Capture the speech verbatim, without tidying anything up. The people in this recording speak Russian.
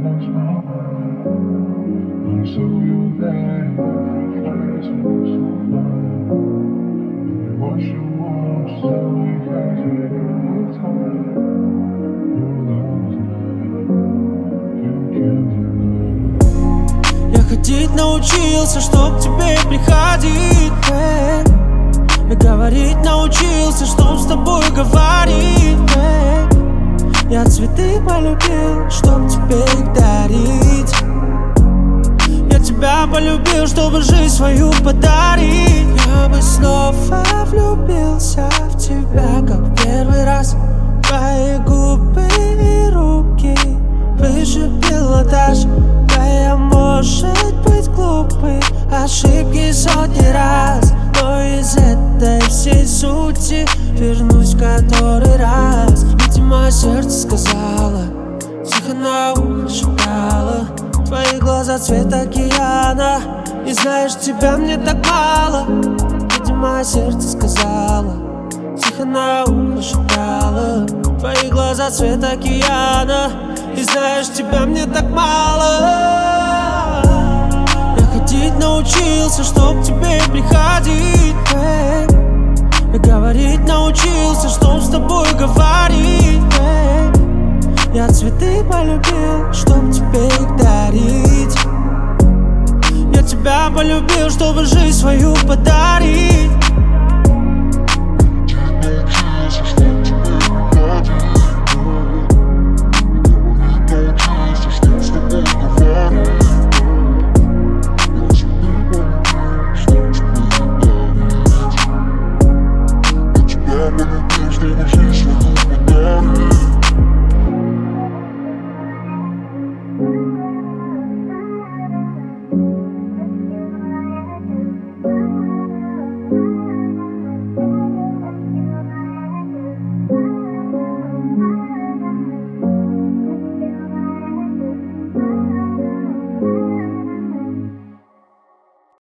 lost my mind. I saw you there, butterflies were so fine. And what you want, just tell me cause it all the time. Your love's mine, you can't deny. Я ходить научился, чтоб к тебе приходить, babe. Я говорить научился, чтоб с тобой говорить, babe. Я цветы полюбил, чтоб тебе их дарить. Я тебя полюбил, чтобы жизнь свою подарить. Я бы снова влюбился в тебя, как в первый раз. Твои губы и руки выше пилотаж. Да, я, может быть, глупый, ошибки сотни раз, но из этой всей сути вернусь в который раз. Видимо, сердце сказала, тихо на ухо шептала. Твои глаза цвет океана, и знаешь, тебя мне так мало. Видимо, сердце сказала, тихо на ухо шептала. Твои глаза цвет океана, и знаешь, тебя мне так мало. Я ходить научился, чтоб к тебе приходить, babe. Я говорить научился, чтоб с тобой говорить, babe. Я цветы полюбил, чтоб тебе их дарить. Я тебя полюбил, чтобы жизнь свою подарить.